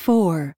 4.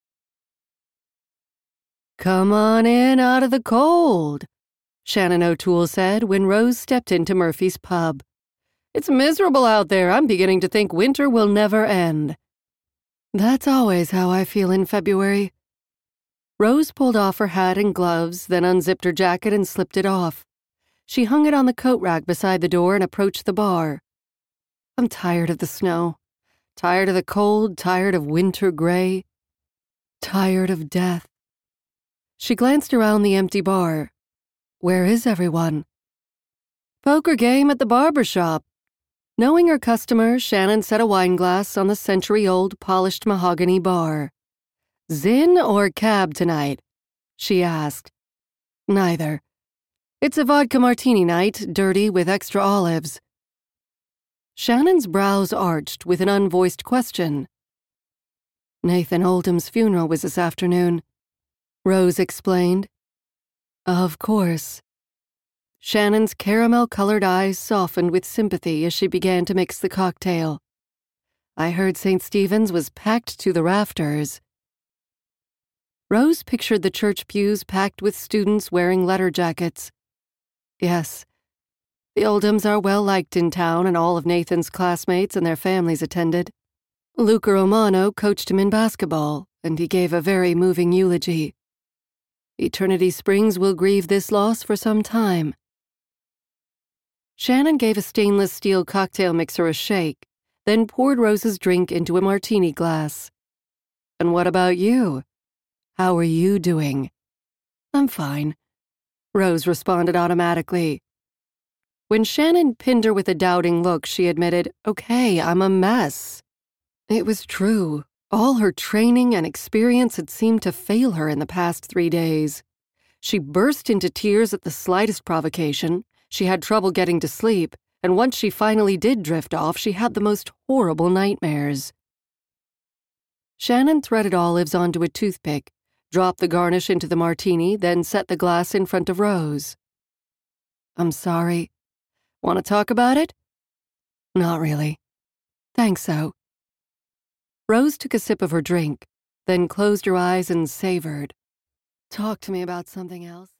"Come on in out of the cold," Shannon O'Toole said when Rose stepped into Murphy's pub. "It's miserable out there. I'm beginning to think winter will never end." "That's always how I feel in February." Rose pulled off her hat and gloves, then unzipped her jacket and slipped it off. She hung it on the coat rack beside the door and approached the bar. "I'm tired of the snow. Tired of the cold, tired of winter gray. Tired of death." She glanced around the empty bar. Where is everyone? "Poker game at the barber shop." Knowing her customer, Shannon set a wine glass on the century-old polished mahogany bar. "Zin or cab tonight?" she asked. "Neither. It's a vodka martini night, dirty with extra olives." Shannon's brows arched with an unvoiced question. "Nathan Oldham's funeral was this afternoon," Rose explained. "Of course." Shannon's caramel-colored eyes softened with sympathy as she began to mix the cocktail. "I heard St. Stephen's was packed to the rafters." Rose pictured the church pews packed with students wearing letter jackets. Yes, the Oldhams are well-liked in town, and all of Nathan's classmates and their families attended. Luca Romano coached him in basketball, and he gave a very moving eulogy. Eternity Springs will grieve this loss for some time. Shannon gave a stainless steel cocktail mixer a shake, then poured Rose's drink into a martini glass. "And what about you? How are you doing?" "I'm fine," Rose responded automatically. When Shannon pinned her with a doubting look, she admitted, "Okay, I'm a mess." It was true. All her training and experience had seemed to fail her in the past 3 days. She burst into tears at the slightest provocation, she had trouble getting to sleep, and once she finally did drift off, she had the most horrible nightmares. Shannon threaded olives onto a toothpick, dropped the garnish into the martini, then set the glass in front of Rose. "I'm sorry. Want to talk about it?" "Not really. Thanks, though." Rose took a sip of her drink, then closed her eyes and savored. "Talk to me about something else."